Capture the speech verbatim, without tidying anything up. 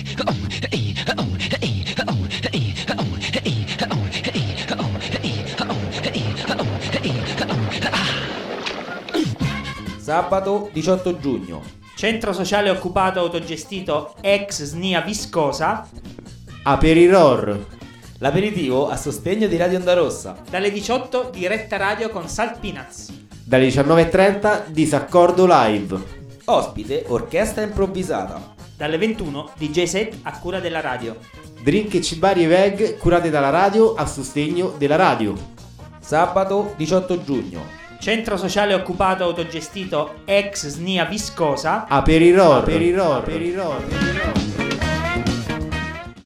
Sabato diciotto giugno. Centro sociale occupato autogestito ex S N I A Viscosa. Aperiror. L'aperitivo a sostegno di Radio Onda Rossa. Dalle diciotto diretta radio con Salt Peanuts. Dalle diciannove e trenta disaccordo live. Ospite orchestra improvvisata. Dalle ventuno D J set a cura della radio. Drink e cibari e veg curate dalla radio a sostegno della radio. Sabato diciotto giugno. Centro sociale occupato autogestito ex S N I A Viscosa. Aperiror. Aperiror. Aperiror. Aperiror.